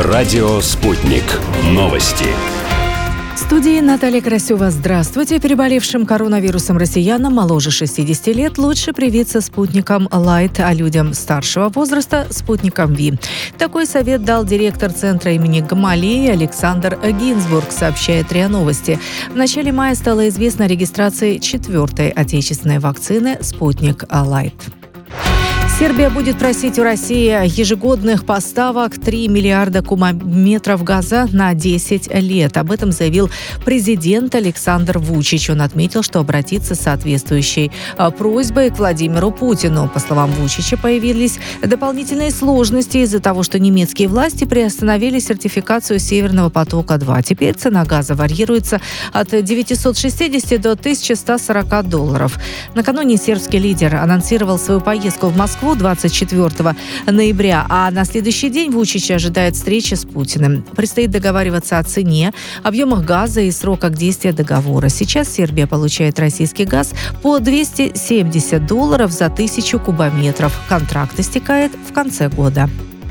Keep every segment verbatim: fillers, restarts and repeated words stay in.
Радио «Спутник». Новости. В студии Наталья Красева. Здравствуйте. Переболевшим коронавирусом россиянам моложе шестидесяти лет лучше привиться спутником Light, а людям старшего возраста – спутником Ви. Такой совет дал директор центра имени Гамалеи Александр Гинзбург, сообщает РИА Новости. В начале мая стало известно о регистрации четвертой отечественной вакцины «Спутник Light». Сербия будет просить у России ежегодных поставок три миллиарда кубометров газа на десять лет. Об этом заявил президент Александр Вучич. Он отметил, что обратится с соответствующей просьбой к Владимиру Путину. По словам Вучича, появились дополнительные сложности из-за того, что немецкие власти приостановили сертификацию Северного потока-два. Теперь цена газа варьируется от девятисот шестидесяти до тысячи ста сорока долларов. Накануне сербский лидер анонсировал свою поездку в Москву двадцать четвёртого ноября, а на следующий день Вучич ожидает встречи с Путиным. Предстоит договариваться о цене, объемах газа и сроках действия договора. Сейчас Сербия получает российский газ по двести семьдесят долларов за тысячу кубометров. Контракт истекает в конце года.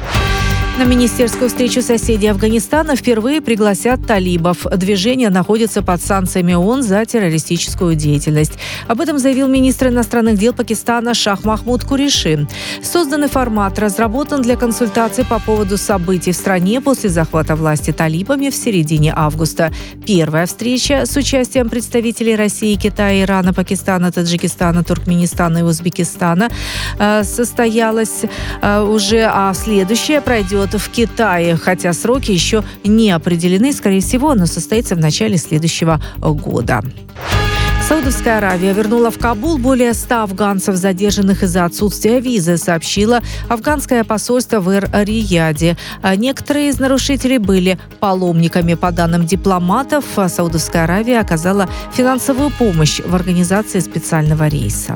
На министерскую встречу соседей Афганистана впервые пригласят талибов. Движение находится под санкциями ООН за террористическую деятельность. Об этом заявил министр иностранных дел Пакистана Шах Махмуд Курейши. Созданный формат разработан для консультаций по поводу событий в стране после захвата власти талибами в середине августа. Первая встреча с участием представителей России, Китая, Ирана, Пакистана, Таджикистана, Туркменистана и Узбекистана состоялась уже, а следующая пройдет в Китае, хотя сроки еще не определены. Скорее всего, оно состоится в начале следующего года. Саудовская Аравия вернула в Кабул более ста афганцев, задержанных из-за отсутствия визы, сообщило афганское посольство в Эр-Рияде. Некоторые из нарушителей были паломниками. По данным дипломатов, Саудовская Аравия оказала финансовую помощь в организации специального рейса.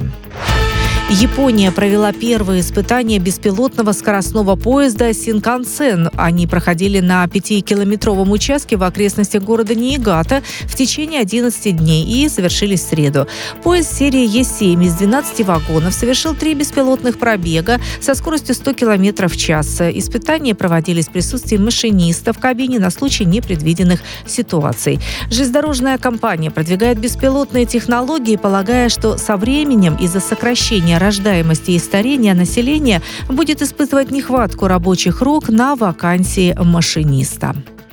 Япония провела первые испытания беспилотного скоростного поезда Синкансен. Они проходили на пятикилометровом участке в окрестностях города Ниигата в течение одиннадцати дней и завершились в среду. Поезд серии Е семь из двенадцати вагонов совершил три беспилотных пробега со скоростью сто километров в час. Испытания проводились в присутствии машиниста в кабине на случай непредвиденных ситуаций. Железнодорожная компания продвигает беспилотные технологии, полагая, что со временем из-за сокращения рождаемости и старения населения будет испытывать нехватку рабочих рук на вакансии машиниста.